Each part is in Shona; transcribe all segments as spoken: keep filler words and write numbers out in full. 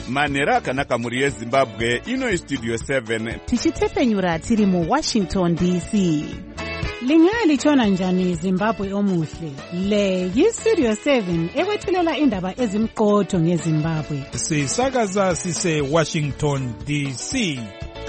manhero akanaka mhuri yezimbabwe. Ino istudio seven tichitepenyura tiri muwashington D C. Lingalitshona njani Zimbabwe omuhle? Le yistudio seven ekwethulela indaba ezimqotho ngeZimbabwe. Sisakaza sise Washington D C.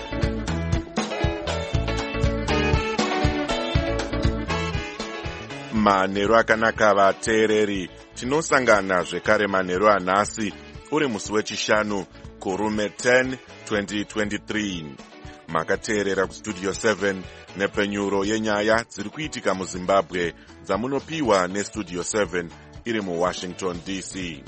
Manhero akanaka vateereri, tinosangana zvekare manhero anhasi uri musi wechishanu kurume ten twenty twenty-three. Makateerera kustudio seven nepenyuro yenyaya dziri kuitika muZimbabwe dzamunopiwa nestudio seven iri muWashington D C.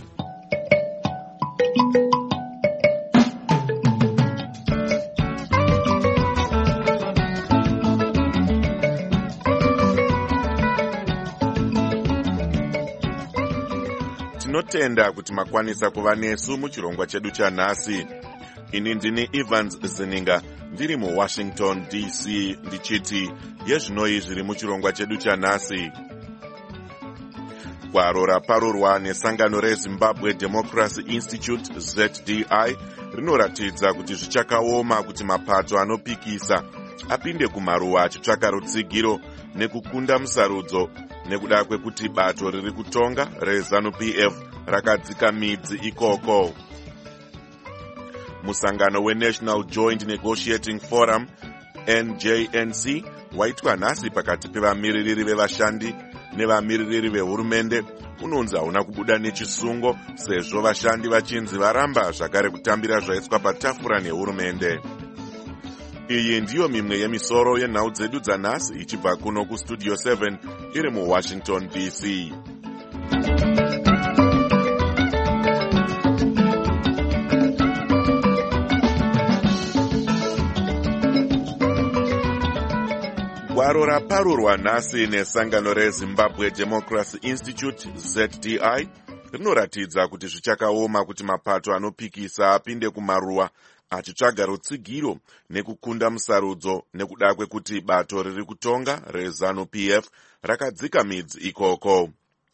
Tinotenda kuti makwanisa kuva nesu muchirongwa chedu chanhasi. Ini ndini Evans Zininga ndiri muWashington D C ndichiti yezvinoi zviri muchirongwa chedu chanhasi. Gwaro raparurwa nesangano reZimbabwe Democracy Institute Z D I rinoratidza kuti zvichakaoma kuti mapato anopikisa apinde kumaruwa achitsvaka rutsigiro nekukunda musarudzo nekuda kwekuti bato riri kutonga reZANU P F rakadzika midzi ikoko. Musangano weNational Joint Negotiating Forum N J N C waitwa nhasi pakati pevamiririri vevashandi nevamiririri vehurumende unonzi hauna kubuda nechisungo sezvo vashandi vachinzi varamba zvakare kutambira zvaiswa patafura nehurumende. Iyi ndiyo mimwe yemisoro yenhau dzedu dzanhasi ichibva kuno kustudio seven iri muWashington D C. Gwaro raparurwa nhasi nesangano reZimbabwe Democracy Institute Z D I rinoratidza kuti zvichakaoma kuti mapato anopikisa apinde kumaruwa achitsvaga rutsigiro nekukunda musarudzo nekuda kwekuti bato riri kutonga reZANU P F rakadzika midzi ikoko.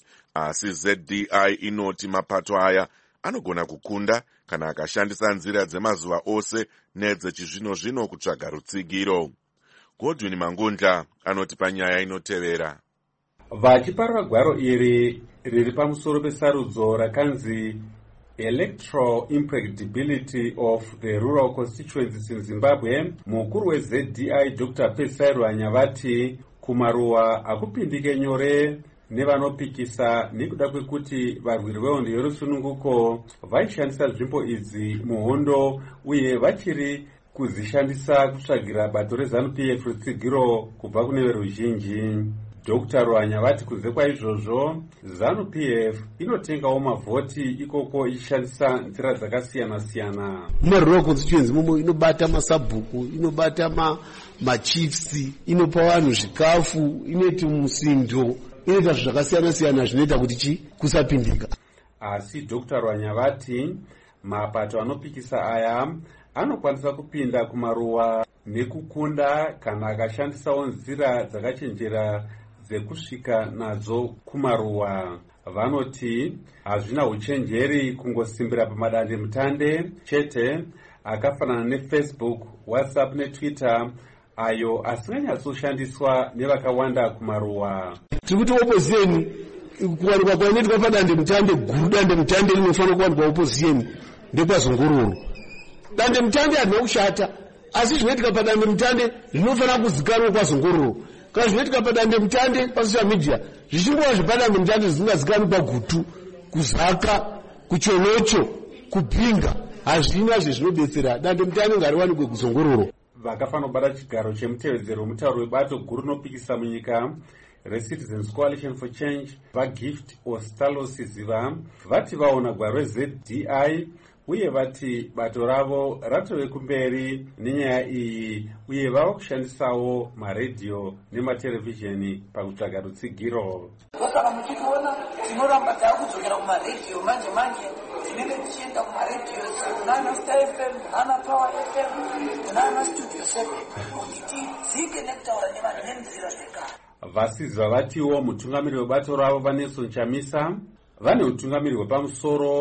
Asi Z D I inoti mapato aya anogona kukunda kana akashandisa nzira dzemazuva ose nedzechizvino zvino kutsvaga rutsigiro. Godwin Mangundla anoti panyaya inotevera. Vachiparura gwaro iri riri pamusoro pesarudzo rakanzi Electoral Impracticability of the Rural Constituencies in Zimbabwe, mukuru weZ D I Doctor Pesai Rwanyavati kumaruwa akupindike nyore nevanopikisa nekuda kwekuti varwiri vehondo yerusununguko vaishandisa nzvimbo idzi muhondo uye vachiri kuzishandisa kutsvagira bato reZANU P F rutsigiro kubva kune veruzhinji. Doctor Rwanyavati kunze kwaizvozvo ZANU P F inotengawo mavhoti ikoko ichishandisa nzira dzakasiyana-siyana. Murural constituency mumo inobata masabhuku, inobata ma machiefs, inopa vanhu zvikafu, inoita musindo, inoita zvakasiyana-siyana zvinoita kuti chi kusapindika. Asi Doctor Rwanyavati mapato anopikisa aya anokwanisa kupinda kumaruwa nekukunda kana akashandisawo nzira dzakachenjera dzekusvika nadzo kumaruwa. Vanoti hazvina uchenjeri kungosimbira pamadande mutande chete akafanana neFacebook, WhatsApp neTwitter ayo asinganyatsoshandiswa nevakawanda kumaruwa. Tiri kuti opposition kuwanikwa kwainoitwa padande mutande guru dande mutande rinofanira kuwanikwa opposition ndekwazungururu. Dande mutande harina kushata, asi zvinoitika padande mutande zvinofanira kuzikanwa kwazungururu. Kana zvinoitika padande mutande pasocial media zvichingova zvepadande mutande zvisingazikanwi pagutu, kuzaka, kuchonocho, kupinga, hazvina zvezvinodetsera. Dande mutande ngariwanikwe kuzungururu. Vakafanira kubata chigaro chemutevedzero wemutauro webato guru rinopikisa munyika reCitizens Coalition for Change vaGift Ostalos Ziva vati vaona gwaro reZ D I uye vati bato ravo ratove kumberi nenyaya iyi uye vava kushandisawo maredhiyo nematerevhizheni pakutsvaga rutsigiro. Kana muchiona tinoramba takudzokera kumaredhiyo manje manje tinenge tichienda kumaredhiyo kunana Star F M, kunana Power F M, kunana Studio seven kuti tidzike nekutaura nevanhu nenzira zvekare. Vasizi vatiwo mutungamiri webato ravo vaNelson Chamisa vane utungamiri hwepamusoro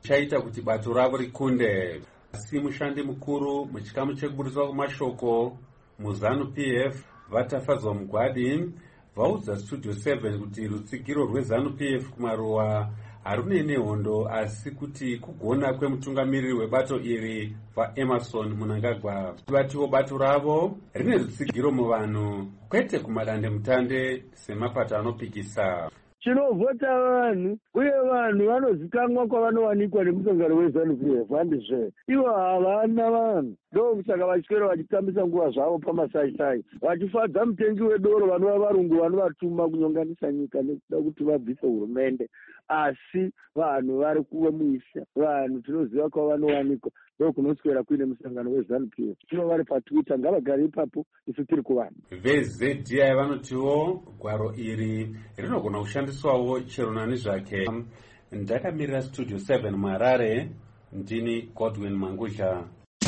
chaita kuti bato ravo rikunde. Asi mushandi mukuru muchikamu chekuburiswa kwemashoko muZANU-P F Vatafadzwa Mugwadi vaudza Studio seven kuti rutsigiro rweZANU-P F kumaruwa harune nehondo, asi kuti kugona kwemutungamiriri webato iri vaEmerson Mnangagwa. Vatiwo bato ravo rine rutsigiro muvanhu kwete kumadande mutande semapato anopikisa. Tinovhota vanhu uye vanhu vanozikanwa kwavanowanikwa nemusangano weZANU-P F handizve ivo havana vanhu, ndosaka vachipera vachitambisa nguva zvavo pamasaisai vachifadza mutengi wedoro vanova varungu vanovatuma kunyonganisa nyika nekuda kuti vabvise hurumende. Asi vanhu vari kuve muisha, vanhu tinoziva kwavanowanikwa ndokunoswera kuine musangano weZANU-P F. Tino vari paTwitter, ngavagare ipapo, isu tiri kuvanhu. VeZ D I vanotiwo gwaro iri rinogona kushandiswawo chero nani zvake. Ndakamirira Studio seven muHarare, ndini Godwin Mangusha.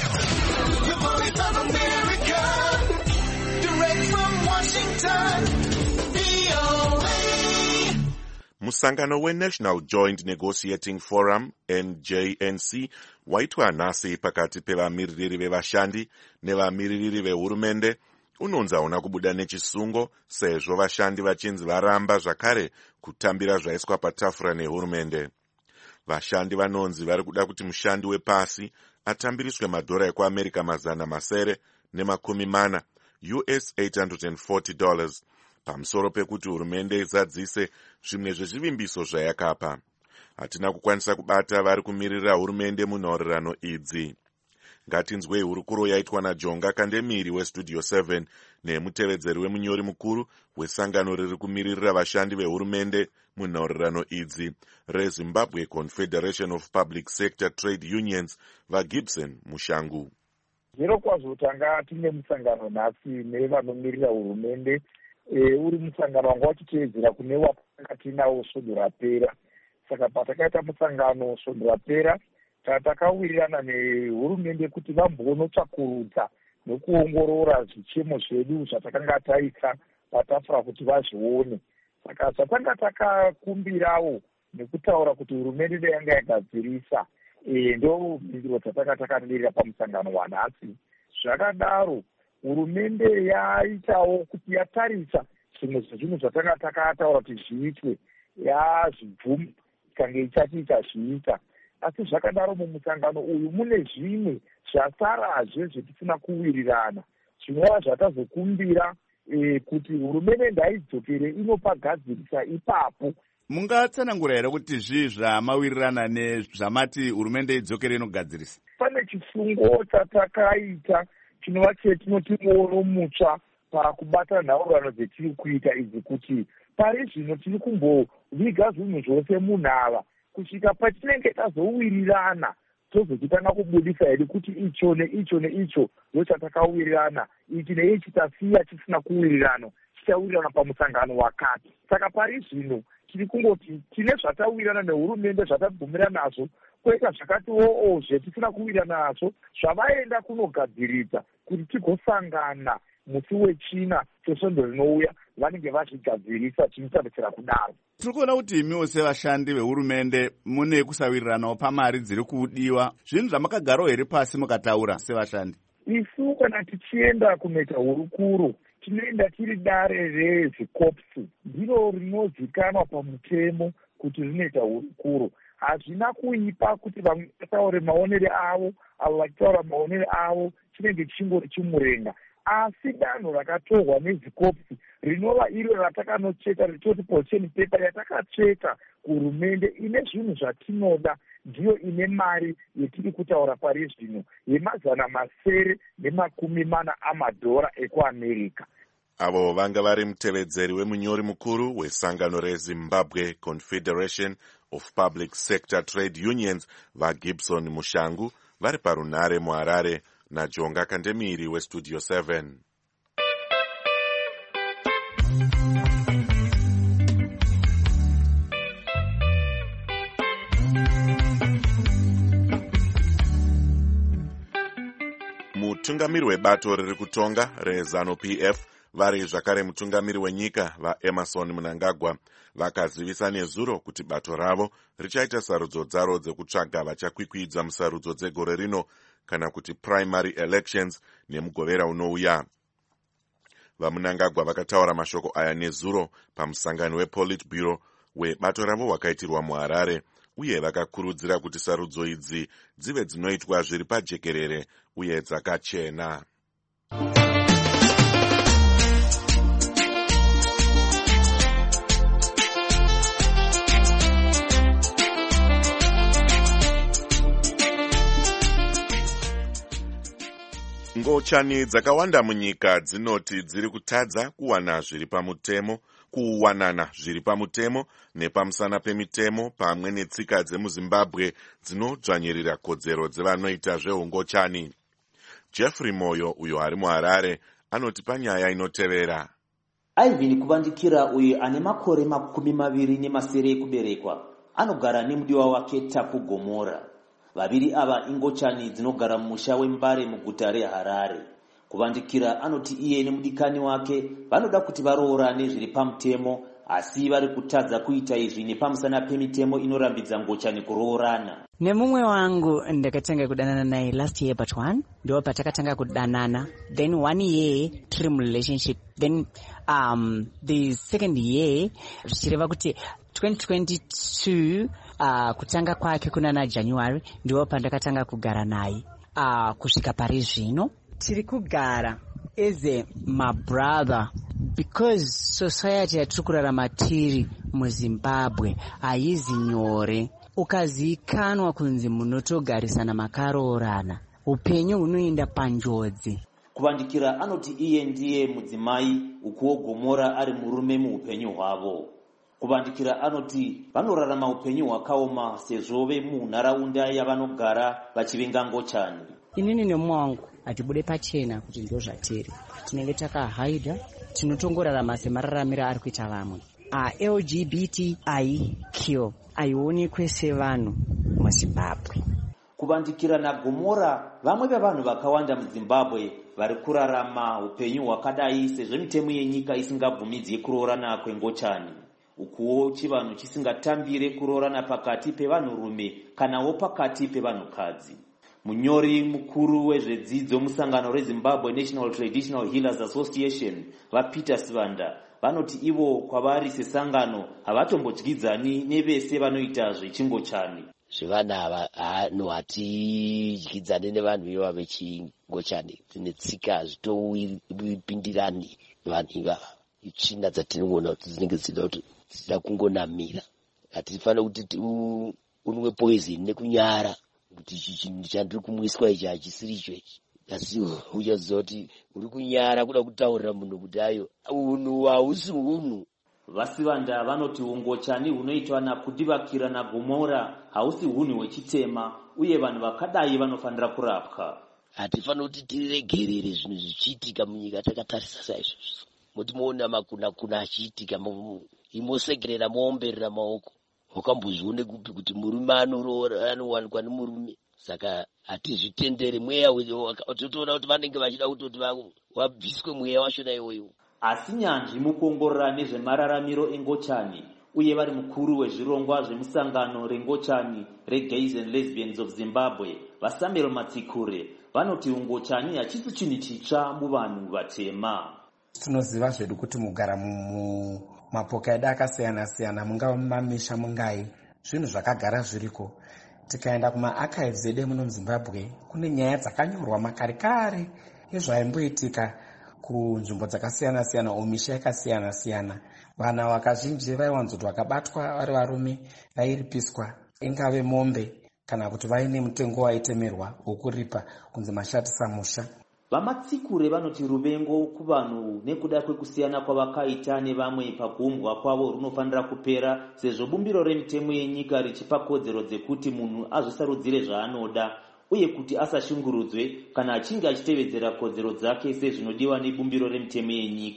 Musangano weNational Joint Negotiating Forum N J N C waitwa nhasi pakati pevamiririri vevashandi nevamiririri vehurumende unonzi hauna kubuda nechisungo sezvo vashandi vachinzi varamba zvakare kutambira zvaiswa patafura nehurumende. Vashandi vanonzi vari kuda kuti mushandi wepasi atambiriswe madhora ekuAmerica mazana masere nemakumi mana U S eight hundred forty dollars pamusoro pekuti hurumende izadzise zvimwe zvezvivimbiso zvayakapa. Hatina kukwanisa kubata vari kumirira hurumende munhorerano idzi. Ngatinzwei hurukuro yaitwa naJonga Kandemiri weStudio seven nemutevedzeri wemunyori mukuru wesangano riri kumiririra vashandi vehurumende munhorerano idzi reZimbabwe Confederation of Public Sector Trade Unions vaGibson Mushangu. Zviro kwazvo tanga tine musangano nhasi nevanomirira hurumende. E, uri musangano wanga wachiteedzera kune watanga tinawo svondo rapera. Saka patakaita musangano svondo rapera tatakawirirana nehurumende kuti vambonotsvakurudza nekuongorora zvichemo zvedu zvatakanga taisa patafura kuti vazvione. Saka zvatanga takakumbirawo nekutaura kuti hurumende yanga yagadzirisa e, ndo mhinduro dzatanga takamirira pamusangano wanhasi. Zvakadaro hurumende yaitawo kuti yatarisa zvimwe zvezvinhu zvatanga takataura kuti zviitwe yazvibvuma ikange ichatiita zviita. Asi zvakadaro mumusangano uyu mune zvimwe zvasarazve zvetisina kuwirirana zvinova zvatazokumbira e, kuti hurumende ndaidzokere inopagadzirisa ipapo. Mungatsanangura here kuti zvii zvamawirirana nezvamati hurumende idzokere inogadzirisa? Pane chisungo chatakaita chinova chetinoti muono mutsva pakubata nhaurano dzetiri kuita idzi kuti pari zvino tiri kumboviga zvinhu zvose munhava kusvika patinenge tazowirirana tozochitanga kubudisa hedu kuti icho neicho neicho ndo chatakawirirana, ichi neichi tasiya tisina kuwirirana tichawirirana pamusangano wakati. Saka pari zvino tiri kungoti tine zvatawirirana nehurumende zvatabvumira nazvo, kwoita zvakatiwo zvetisina kuwirirana nazvo zvavaenda kunogadziridza kuti tigosangana musi wechina chesvondo rinouya vanenge vazvigadzirisa chinotarisira kudaro. Tiri kuona kuti imiwo sevashandi vehurumende mune kusawiriranawo pamari dziri kudiwa. Zvinhu zvamakagarawo here pasi mukataura sevashandi? Isu kana tichienda kunoita hurukuro tinoenda tiri dare rezvikopsi, ndiro rinozikanwa pamutemo kuti rinoita hurukuro. Hazvina kuipa kuti vamwe vataure maonere avo, avo vachitaura maonere avo, chinenge chingori chimurenga. Asi danho rakatorwa nezvikopsi rinova iro ratakanocheka richoti pocheni pepa yatakatsveta kuhurumende ine zvinhu zvatinoda ndiyo ine mari yetiri kutaura pari zvino yemazana masere nemakumi mana amadhora ekuAmerica. Avo vanga vari mutevedzeri wemunyori mukuru wesangano reZimbabwe Confederation of Public Sector Trade Unions vaGibson Mushangu vari parunhare muHarare naJonga Kandemiri weStudio seven. Mutungamiri webato riri kutonga reZANU-P F vari zvakare mutungamiri wenyika vaEmerson Mnangagwa vakazivisa nezuro kuti bato ravo richaita sarudzo dzaro dzekutsvaga vachakwikwidza musarudzo dzegore rino kana kuti primary elections nemugovera unouya. VaMnangagwa vakataura mashoko aya nezuro pamusangano wePolitburo webato ravo wakaitirwa muHarare, uye vakakurudzira kuti sarudzo idzi dzive dzinoitwa zviri pajekerere uye dzakachena. Ngochani dzakawanda munyika dzinoti dziri kutadza kuwana zviri pamutemo kuwanana zviri pamutemo nepamusana pemitemo pamwe netsika dzemuZimbabwe dzinodzvanyirira kodzero dzevanoita zveungochani. Jeffrey Moyo uyo ari muHarare anoti panyaya inotevera. Ivan Kubandikira uyo ane makore makumi maviri nemasere ekuberekwa anogara nemudiwa wake Tapu Gomora. Vaviri ava ingochani dzinogara mumusha wembare muguta reHarare. Kubandikira anoti iye nemudikani wake vanoda kuti varoorane zviri pamutemo, asi vari kutadza kuita izvi nepamusana pemitemo inorambidza ngochani kuroorana. Nemumwe wangu ndakatanga kudanana naye last year but one ndo patakatanga kudanana, then one year tiri mu relationship, then um the second year zvichireva kuti twenty twenty-two uh, kutanga kwake kuna na January ndio pandakatanga kugara naye uh, kusvika pari zvino tiri kugara as a my brother because society yatiri kurarama tiri muZimbabwe haizi nyore. Ukazikanwa kunzi munotogarisana makaroorana upenyu hunoenda panjodzi. Kubandikira anoti iye ndiye mudzimai ukuwo Gomora ari murume muupenyu hwavo. Kubandikira anoti vanorarama upenyu hwakaoma sezvo vemunharaunda yavanogara vachivenga ngochani. Inini nemumwe wangu hatibude pachena kuti ndio zvatiri, tinenge takahaidha, tinotongorarama semararamiro ari kuita vamwe. A L G B T I Q aionekwe sevanhu muZimbabwe. Kubandikira naGomora vamwe vevanhu vakawanda muZimbabwe vari kurarama upenyu hwakadai sezvo mitemo yenyika isingabvumidzi kuroorana kwengochani, ukuwo chivanhu chisingatambire kuroorana pakati pevanhurume kanawo pakati pevanhukadzi. Munyori mukuru wezvedzidzo musangano reZimbabwe National Traditional Healers Association vaPeter Sivanda vanoti ivo kwavari sesangano havatombodyidzani nevese vanoita zvechingochani. Zvevana ava hano hatidyidzane nevanhu ivava vechingochani, tine tsika zvitopindirani nevanhu ivava. Itsvina dzatinoona kuti dzinenge dzida kuti dzida kungonamira. Hatifanira kuti unwe poison nekunyara kuti chinhu chandiri kumwiswa ichi hachisiri icho ichi. Asi uchaziva kuti uri kunyara kuda kutaurira munhu kuti ayo unhu hausi unhu. Vasivanda vanoti ungochani hunoitwa naKubandikira naGomora hausi hunhu hwechitema uye vanhu vakadai vanofanira kurapwa. Hatifanira kuti tiregerere zvinhu zvichiitika munyika takatarisa saizvozvo. Mutimoona makuna kuna achiitika imosekerera moomberera maoko. Wakambozvione kupi kuti murume anoroora anowanikwa nemurume? Saka hatizvitendere mweya totoona kuti vanenge vachida kutoti wabviswe mweya wachona iwoyo. Asi nyanzvi mukuongorora nezvemararamiro engochani uye vari mukuru wezvirongwa zvemusangano rengochani reGays and Lesbians of Zimbabwe vaSamuel Matsikure vanoti ungochani hachisi chinhu chitsva muvanhu vatema. Tinoziva zvedu kuti mugara mumapoka edu akasiyana siyana, mungava mumamisha mungai, zvinhu zvakagara zviriko. Tikaenda kuma-archives edu muno muZimbabwe kune nyaya dzakanyorwa makare kare ezvaimboitika kunzvimbo dzakasiyana siyana, umisha yakasiyana siyana. Vana vakazhinji vaiwanzoti vakabatwa vari varume vairipiswa, ingave mombe kana kuti vaine mutengo waitemerwa wokuripa kunzi mashatisa musha. VaMatsikure vanoti ruvengo kuvanhu nekuda kwekusiyana kwavakaita nevamwe pakuumbwa kwavo runofanira kupera, sezvo bumbiro remitemo yenyika richipa kodzero dzekuti munhu azvisarudzire zvaanoda uye kuti asashungurudzwe kana achinge achitevedzera kodzero dzake sezvinodiwa nebumbiro remitemo yenyika.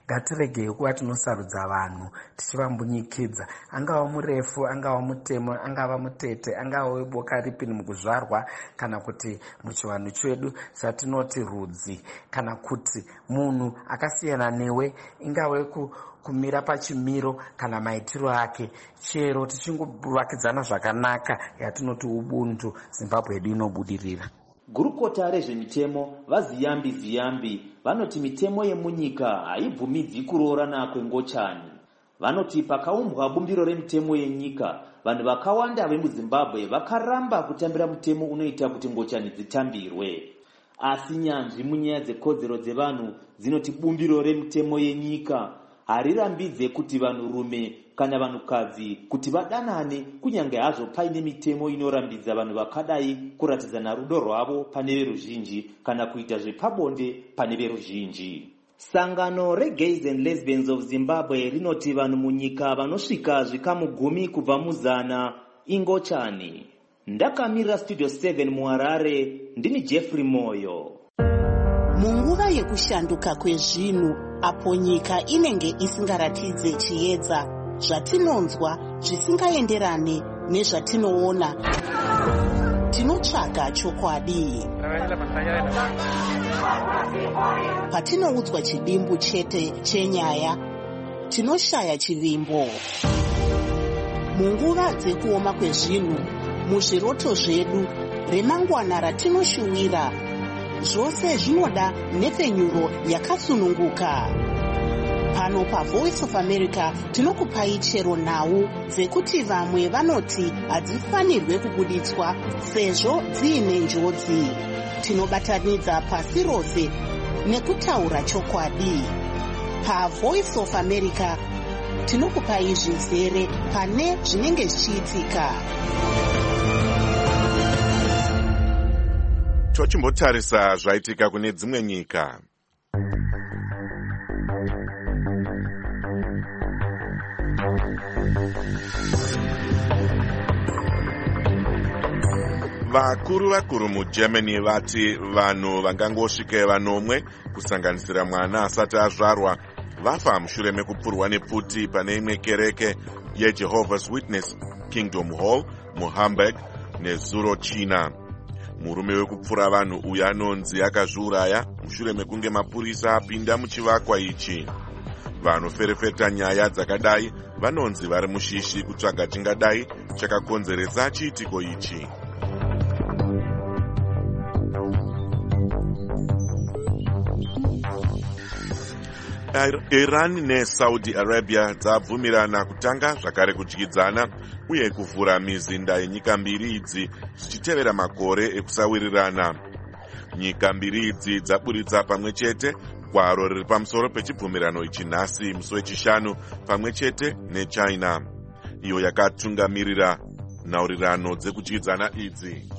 ngatiregei kuva tinosarudza vanhu tichivambunyikidza, angava murefu, angava mutemo, angava mutete, angava weboka ripi mukuzvarwa, kana kuti muchivanhu chedu zvatinoti rudzi, kana kuti munhu akasiyana newe, ingave ku kumira pachimiro kana maitiro ake, chero tichingovakidzana zvakanaka yatinoti ubuntu, Zimbabwe yedu inobudirira. Gurukota rezvemitemo vaziyambi ziyambi vanoti mitemo yemunyika haibvumidzi kuroorana kwengochani. Vanoti pakaumbwa bumbiro remitemo yenyika, vanhu vakawanda vemuZimbabwe vakaramba kutambira mutemo unoita kuti ngochani dzitambirwe. Asi nyanzvi munyaya dzekodzero dzevanhu dzinoti bumbiro remitemo yenyika harirambidze kuti vanhurume kana vanhukadzi kuti vadanane, kunyange hazvo paine mitemo inorambidza vanhu vakadai kuratidzana rudo rwavo pane veruzhinji kana kuita zvepabonde pane veruzhinji. Sangano reGays and Lesbians of Zimbabwe rinoti vanhu munyika vanosvika zvikamu gumi kubva muzana ingochani. Ndakamirira Studio seven muHarare, ndini Jeffrey Moyo. Munguva yekushanduka kwezvinhu, apo nyika inenge isingaratidze chiedza, zvatinonzwa zvisingaenderane nezvatinoona, tinotsvaga chokwadi. Patinoudzwa chidimbu chete chenyaya, tinoshaya chivimbo. Munguva dzekuoma kwezvinhu, muzviroto zvedu, remangwana ratinoshuwira, zvose zvinoda nhepfenyuro yakasununguka. Pano paVoice of America tinokupai chero nhau dzekuti vamwe vanoti hadzifanirwe kubuditswa sezvo dziine njodzi. Tinobatanidza pasi rose nekutaura chokwadi. PaVoice of America tinokupai zvizere pane zvinenge zvichiitika. Tochimbotarisa zvaitika kune dzimwe nyika. Vakuru vakuru muGermany vati vanhu vangangosvike vanomwe kusanganisira mwana asati azvarwa vafa mushure mekupfurwa nepfuti pane imwe kereke yeJehovah's Witness Kingdom Hall muHamburg nezuro China. Murume wekupfura vanhu uyu anonzi akazviuraya mushure mekunge mapurisa apinda muchivakwa ichi. Vanoferefeta nyaya dzakadai vanonzi vari mushishi kutsvaga chingadai chakakonzeresa chiitiko ichi. Iran neSaudi Arabia dzabvumirana kutanga zvakare kudyidzana uye kuvhura mizinda yenyika mbiri idzi zvichitevera makore ekusawirirana. Nyika mbiri idzi dzaburitsa pamwe chete gwaro riri pamusoro pechibvumirano ichi nhasi musi wechishanu pamwe chete neChina, iyo yakatungamirira nhaurirano dzekudyidzana idzi.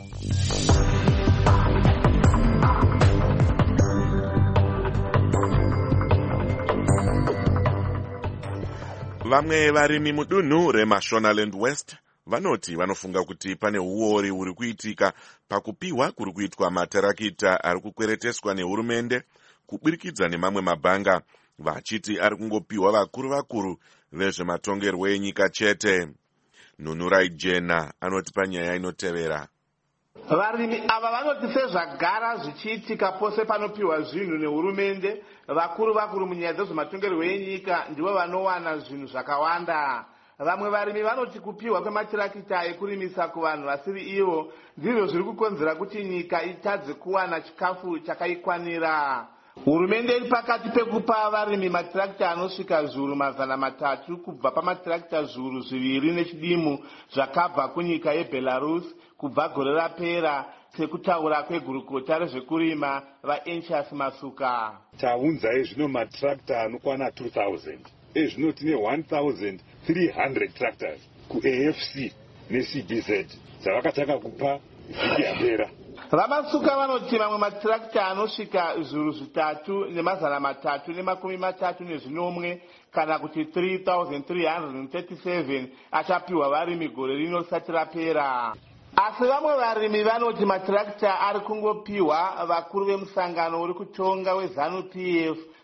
Vamwe varimi mudunhu reMashonaland West vanoti vanofunga kuti pane uori huri kuitika pakupiwa kuri kuitwa matarakita ari kukwereteswa nehurumende kuburikidza nemamwe mabhanga, vachiti ari kungopiwa vakuru vakuru vezvematongerwo enyika chete. Nunurai Jena anoti panyaya inotevera. Varimi ava vanoti sezvagara zvichiitika pose panopiwa zvinhu nehurumende, vakuru vakuru munyaya dzezvematongerwo enyika ndivo vanowana zvinhu zvakawanda. Vamwe varimi vanoti kupiwa kwematirakita ekurimisa kuvanhu vasiri ivo ndizvo zviri kukonzera kuti nyika itadze kuwana chikafu chakaikwanira. Hurumende iri pakati pekupa varimi matirakita anosvika zviuru mazana matatu kubva pamatirakita zviuru zviviri nechidimu zvakabva kunyika yeBelarus kubva gore rapera, sekutaura kwegurukota rezvekurima vaEnchas Masuka. Taunzai zvino matirakita anokwana two thousand. Ezvino tine one thousand three hundred tractors kuA F C neC B Z dzavakataka kupa vhiki yapera. Vamasuka vanoti mamwe matirakita anosvika zviuru zvitatu nemazana matatu nemakumi matatu nezvinomwe kana kuti three thousand three hundred thirty-seven achapiwa varimi gore rino risati rapera. Asi vamwe varimi vanoti matirakita ari kungopiwa vakuru vemusangano uri kutonga weZanu P F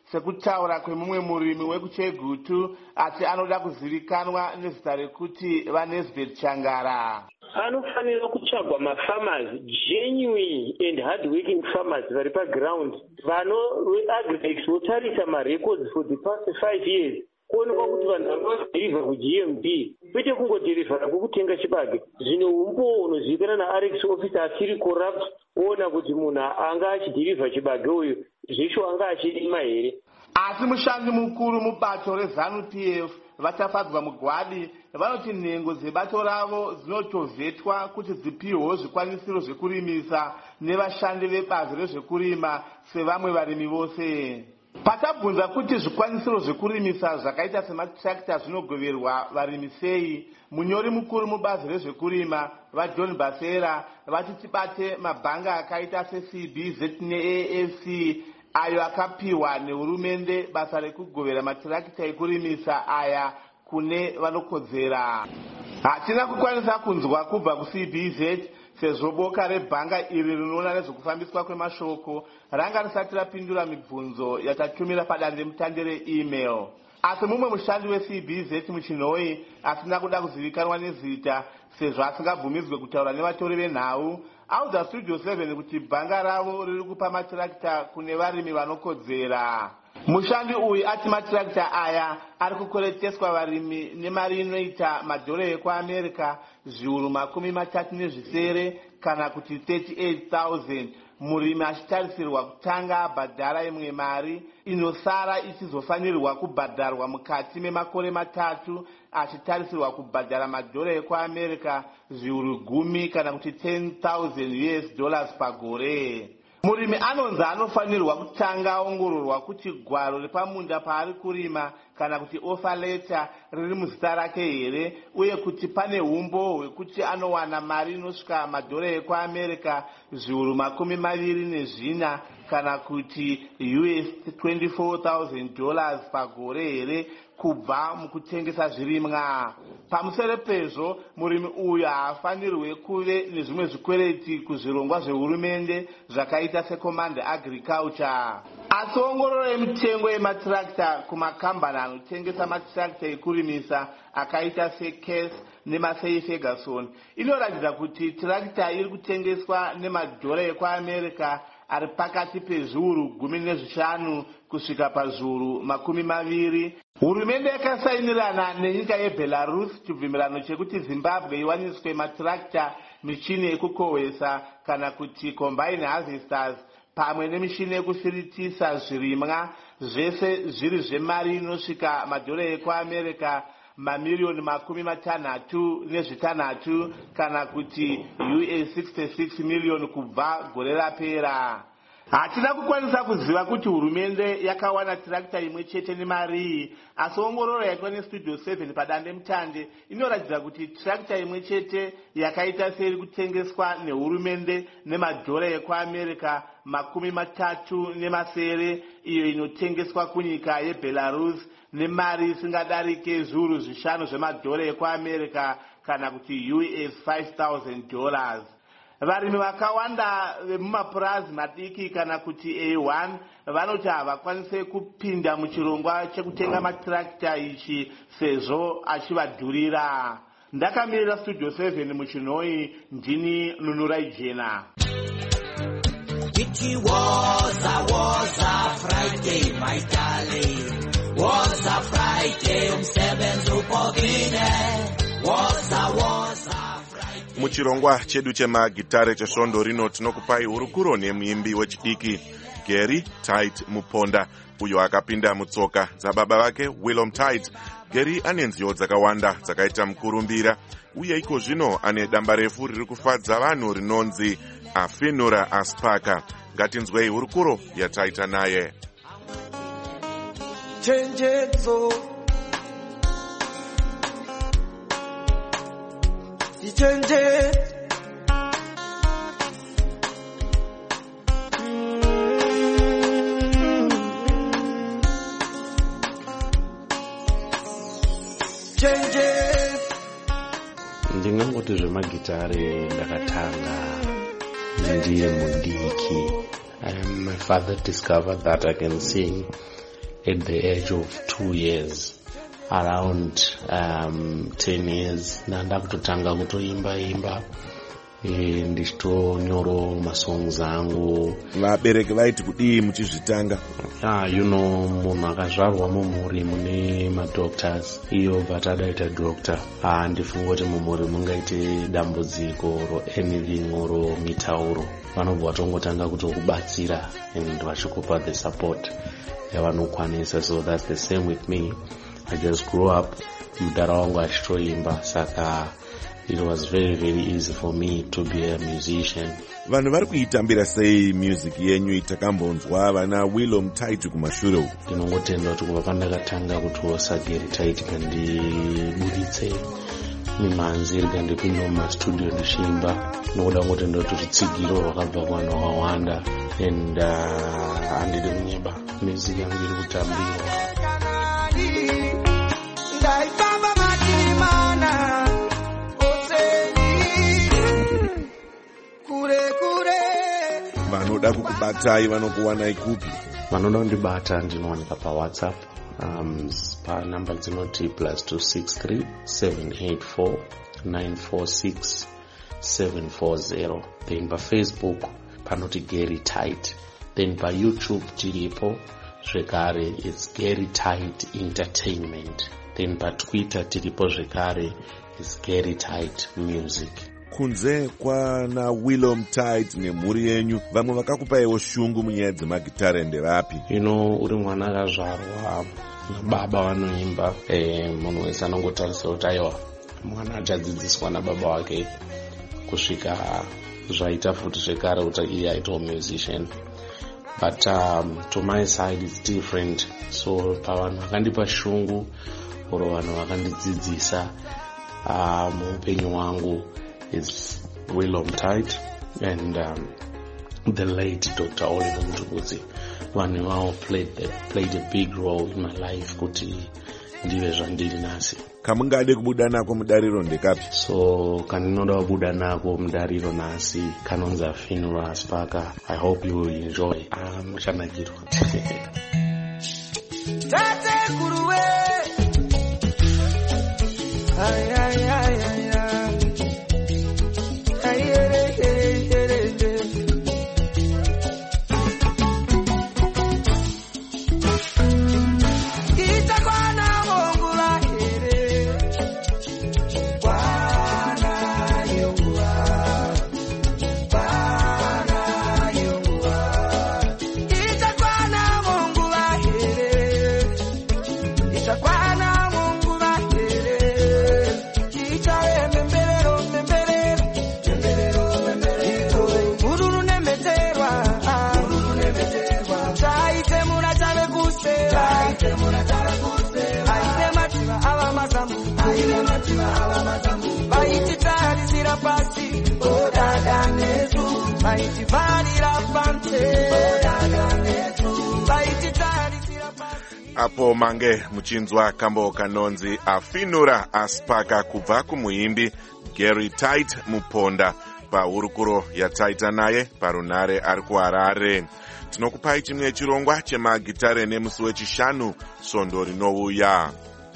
sekutaura kwemumwe murimi wekuchegutu ati anoda kuzivikanwa nezita rekuti vaNesbeth Changara. Anofanira kutsvagwa mafarmers, genuine and hard-working farmers vari paground, vano veagrimex votarisa marecords for the past five years, kuonekwa kuti vanhu vanodhirivha kuG M B, kwete kungodhirivhara kwekutenga chibage. Zvino umbowo unozivikanwa naRx officer asiri corrupt, kuona kuti munhu anga achidhirivha chibage uyu zvisho anga achirima here. Asi mushandi mukuru mubato reZANU P F vachafadzwa mugwadi vanoti nhengo dzebato ravo dzinotovhetwa kuti dzipihwewo zvikwanisiro zvekurimisa nevashandi vebazi rezvekurima sevamwe varimi vose. Patabvunza kuti zvikwanisiro zvekurimisa zvakaita sematractor zvinogoverwa varimi sei, munyori mukuru mubazi rezvekurima vaJohn Basera vati tibate mabhanga akaita seC B Z neA F C ayo akapiwa nehurumende basa rekugovera matirakita ekurimisa aya kune vanokodzera. Hatina kukwanisa kunzwa kubva kuC B Z sezvo boka rebhanga iri rinoona nezvekufambiswa kwemashoko ranga risati rapindura mibvunzo yatatumira padande mutande reemail. Asi mumwe mushandi weC B Z muchinhoi asina kuda kuzivikanwa nezita sezvo asingabvumidzwe kutaura nevatori venhau audza Studio seven kuti bhanga ravo riri kupa matirakita kune varimi vanokodzera. Mushandi uyu ati matirakita aya ari kukoleteswa varimi nemari inoita madhora ekuAmerica zviuru makumi matatu nezvisere kana kuti thirty-eight thousand. Murimi achitarisirwa kutanga abhadhara imwe mari inosara ichizofanirwa kubhadharwa mukati memakore matatu achitarisirwa kubhadhara madhora ekuAmerica zviuru gumi kana kuti ten thousand U S dollars pagore. Murimi anonzi anofanirwa kutanga aongororwa kuti gwaro repamunda paari kurima kana kuti offer letter riri muzita rake here uye kuti pane umbo hwekuti anowana mari inosvika madhora ekuAmerica zviuru makumi maviri nezvina kana kuti U S twenty-four thousand dollars pagore here kubva mukutengesa zvirimwa. Pamusoro pezvo murimi uyu haafanirwe kuve nezvimwe zvikwereti kuzvirongwa zvehurumende zvakaita seCommand Agriculture. Asi ongororo yemitengo yematractor kumakambani anotengesa matractor ekurimisa akaita seCase neMassey Ferguson inoratidza kuti tractor iri kutengeswa nemadhora ekuAmerica ari pakati pezviuru gumi nezvishanu kusvika pazviuru makumi maviri. Hurumende yakasainirana nenyika yeBelarus chibvumirano chekuti Zimbabwe iwaniswe matractor, michini yekukohwesa kana kuti combine harvesters pamwe nemishini yekufiritisa zvirimwa, zvese zviri zvemari inosvika madhora ekuAmerica mamiliyoni makumi matanhatu nezvitanhatu kana kuti U S sixty-six million kubva gore rapera. Hatina kukwanisa kuziva kuti hurumende yakawana tractor imwe chete nemari, asi ongororo yaitwa neStudio seven padande mutande inoratidza kuti tractor imwe chete yakaita seri kutengeswa nehurumende nemadhora ekuAmerica makumi matatu nemasere iyo inotengeswa kunyika yeBelarus nemari isingadarike zviuru zvishanu zvemadhora ekuAmerica kana kuti U S five thousand dollars. Varimi vakawanda vemumapurazi madiki kana kuti A one vanoti havakwanise kupinda muchirongwa chekutenga matractor ichi sezvo achivadhurira. Ndakamirira Studio seven muchinhoi, ndini Nunurai Jena. It was a was a Friday, my darling. Was a Friday, umsebenzi upogine. Was a was a muchirongwa chedu chemagitare chesvondo rino tinokupai hurukuro nemuimbi wechidiki Gary Tite Muponda uyo akapinda mutsoka dzababa vake Willem Tite. Gary ane nziyo dzakawanda dzakaita mukurumbira uye iko zvino ane damba refu riri kufadza vanhu rinonzi Afenora Aspaka. Ngatinzwei hurukuro yataita naye. Chenjedzo Chenje Chenje ndingangoti zvemagitare ndakatanga ndiye mudiki. Um, my father discovered that I can sing at the age of two years. Around um, ten years ndanda kutotanga kutoimba imba e, ndichitonyoro masongs angu. Vabereki vaiti kudii muchizvitanga? Ah, you know, munhu akazvarwa mumhuri mune madoctors, iyo vatadaita doctor. Ah, ndifunga kuti mumhuri mungaite dambudziko ro anything oro mitauro, vanobva vatongotanga kutokubatsira and vachikupa the support yavanokwanisa. So that's the same with me. I just grew up mudara wangu achitoimba, saka it was very very easy for me to be a musician. Vanhu vari kuitambira sei music yenyu? Takambonzwa vana Willow Mtaitu kumashure uku. Ndinongotenda kuti kubva pandakatanga kutosa Gary Tight kandibuditse mimanzi rikandipinda mumastudio ndichiimba, nokuda ngotenda kuti rutsigiro rwakabva kuvanhu vakawanda and uh, handidi kunyeba music yangu iri kutambirwa. Vanoda kukubatai vanokuwanai kupi? Vanoda kundibata ndinowanika paWhatsApp um, panamba dzinoti plus two six three seven eight four nine four six seven four zero. Then paFacebook panoti Gary Tight. Then paYouTube tiripo zvekare, it's Gary Tight Entertainment. Then paTwitter tiripo zvekare, it's Gary Tight Music. Kunze kwana Willow Mtaitu nemhuri yenyu, vamwe vakakupaiwo shungu munyaya dzemagitare ndevapi? You know, uri mwana akazvarwa nababa vanoimba, eh, munhu wese anongotarisa kuti aiwa mwana achadzidziswa nababa wake kusvika zvaita futi zvekare kuti iye aitawo musician. But um, to my side it's different. So pavanhu vakandipa shungu oro vanhu vakandidzidzisa uh, muupenyu hwangu, it's Willow Mtaitu and um, the late Doctor Oliver Mtukudzi. Vanhu ivavo played, played a big role in my life kuti ndive zvandiri nhasi. Kamungade kubuda nako mudariro ndekapi? So kandinoda kubuda nako mudariro nhasi kanonzi Afenura Aspaka. I hope you will enjoy. Ah, muchanakirwa. Tate kuruwe. Ay ay ay ay. Apo mange muchinzwa kambo kanonzi Afenura Aspaka kubva kumuimbi Gary Tight muponda pahurukuro yataita naye parunare ari kuHarare. Tinokupai chimwe chirongwa chemagitare nemusi wechishanu svondo rinouya.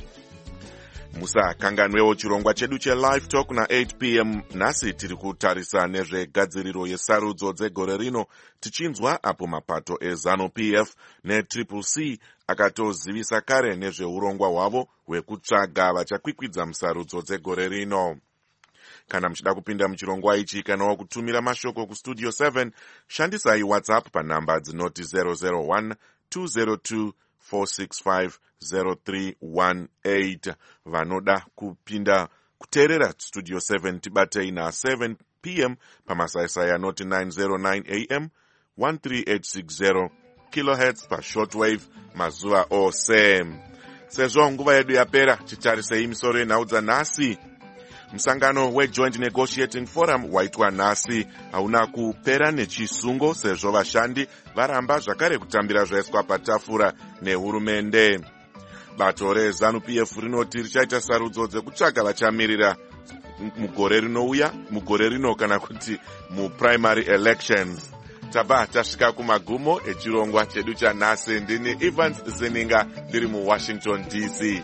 Musakanganwewo chirongwa chedu cheLive Talk na eight p m nhasi tiri kutarisa nezvegadziriro yesarudzo dzegore rino, tichinzwa apo mapato eZanu-P F neTriple C akatozivisa kare nezveurongwa hwavo hwekutsvaga vachakwikwidza musarudzo dzegore rino. Kana muchida kupinda muchirongwa ichi kana kutumira mashoko kustudio seven, shandisai WhatsApp panhamba dzinoti zero zero one two zero two four six five zero three one eight. Vanoda kupinda kuteerera studio seven tibatei na seven p m pamasaisai anoti nine oh nine a m one three eight six zero kilohertz pashortwave mazuva ose. Sezvo nguva yedu yapera, titarisei misoro yenhau dzanhasi. Musangano weJoint Negotiating Forum waitwa nhasi hauna kupera nechisungo sezvo vashandi varamba zvakare kutambira zvaiswa patafura nehurumende. Bato reZanu-P F rinoti richaita sarudzo dzekutsvaga vachamirira mugore rinouya, mugore rino kana kuti muprimary elections. tabva tasvika kumagumo echirongwa chedu chanhasi. ndini Evans Zeninga ndiri muWashington D C.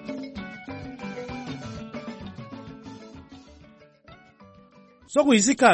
sokuyisikhathi